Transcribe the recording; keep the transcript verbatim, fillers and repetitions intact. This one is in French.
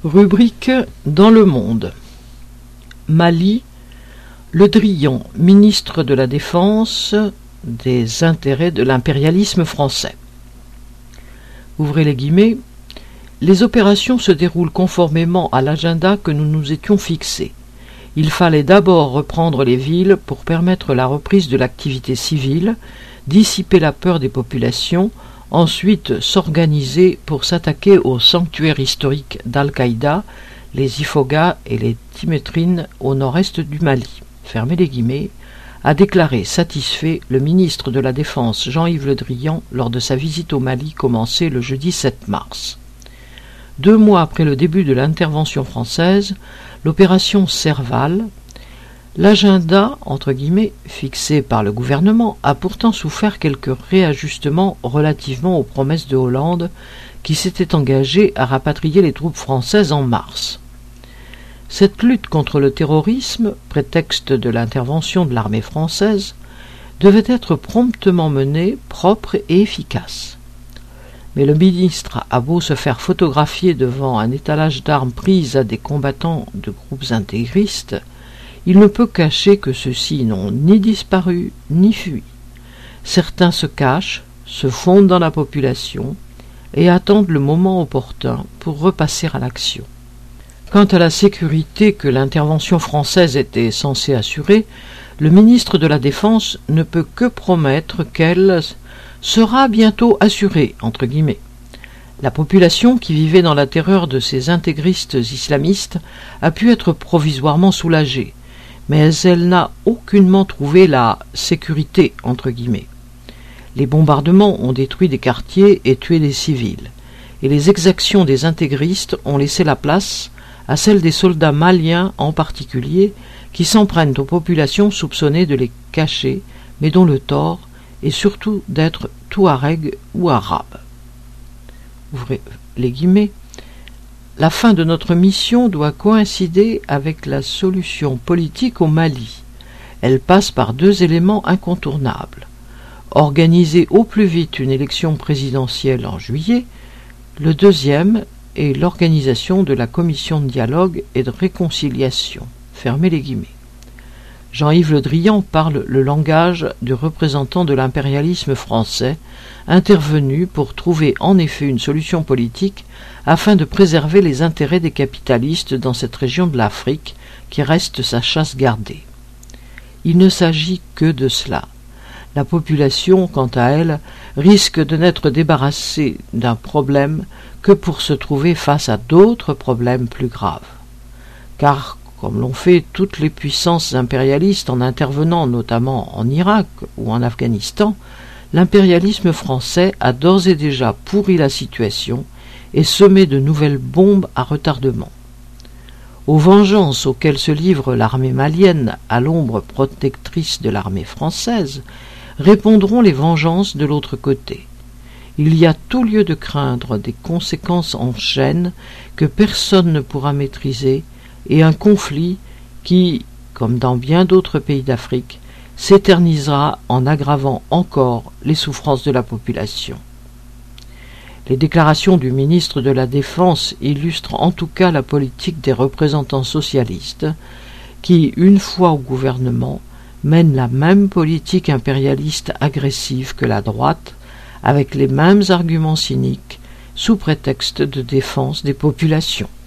Rubrique dans le monde. Mali, Le Drian, ministre de la Défense des intérêts de l'impérialisme français. Ouvrez les guillemets. Les opérations se déroulent conformément à l'agenda que nous nous étions fixé. Il fallait d'abord reprendre les villes pour permettre la reprise de l'activité civile, dissiper la peur des populations, ensuite s'organiser pour s'attaquer aux sanctuaires historiques d'Al-Qaïda, les Ifoghas et les Timétrines au nord-est du Mali. Fermez les guillemets, a déclaré satisfait le ministre de la Défense Jean-Yves Le Drian lors de sa visite au Mali commencée le jeudi sept mars. Deux mois après le début de l'intervention française, l'opération Serval, l'agenda, entre guillemets, fixé par le gouvernement a pourtant souffert quelques réajustements relativement aux promesses de Hollande qui s'était engagé à rapatrier les troupes françaises en mars. Cette lutte contre le terrorisme, prétexte de l'intervention de l'armée française, devait être promptement menée, propre et efficace. Mais le ministre a beau se faire photographier devant un étalage d'armes prises à des combattants de groupes intégristes, il ne peut cacher que ceux-ci n'ont ni disparu ni fui. Certains se cachent, se fondent dans la population et attendent le moment opportun pour repasser à l'action. Quant à la sécurité que l'intervention française était censée assurer, le ministre de la Défense ne peut que promettre qu'elle sera bientôt assurée, entre guillemets. La population qui vivait dans la terreur de ces intégristes islamistes a pu être provisoirement soulagée, mais elle n'a aucunement trouvé la « sécurité » entre guillemets. Les bombardements ont détruit des quartiers et tué des civils, et les exactions des intégristes ont laissé la place à celles des soldats maliens en particulier, qui s'en prennent aux populations soupçonnées de les cacher, mais dont le tort est surtout d'être touareg ou arabes. Ouvrez les guillemets. La fin de notre mission doit coïncider avec la solution politique au Mali. Elle passe par deux éléments incontournables. Organiser au plus vite une élection présidentielle en juillet. Le deuxième est l'organisation de la commission de dialogue et de réconciliation. Fermez les guillemets. Jean-Yves Le Drian parle le langage du représentant de l'impérialisme français, intervenu pour trouver en effet une solution politique afin de préserver les intérêts des capitalistes dans cette région de l'Afrique qui reste sa chasse gardée. Il ne s'agit que de cela. La population, quant à elle, risque de n'être débarrassée d'un problème que pour se trouver face à d'autres problèmes plus graves. Car, comme l'ont fait toutes les puissances impérialistes en intervenant notamment en Irak ou en Afghanistan, l'impérialisme français a d'ores et déjà pourri la situation et semé de nouvelles bombes à retardement. Aux vengeances auxquelles se livre l'armée malienne à l'ombre protectrice de l'armée française, répondront les vengeances de l'autre côté. Il y a tout lieu de craindre des conséquences en chaîne que personne ne pourra maîtriser et un conflit qui, comme dans bien d'autres pays d'Afrique, s'éternisera en aggravant encore les souffrances de la population. Les déclarations du ministre de la Défense illustrent en tout cas la politique des représentants socialistes qui, une fois au gouvernement, mènent la même politique impérialiste agressive que la droite, avec les mêmes arguments cyniques, sous prétexte de défense des populations.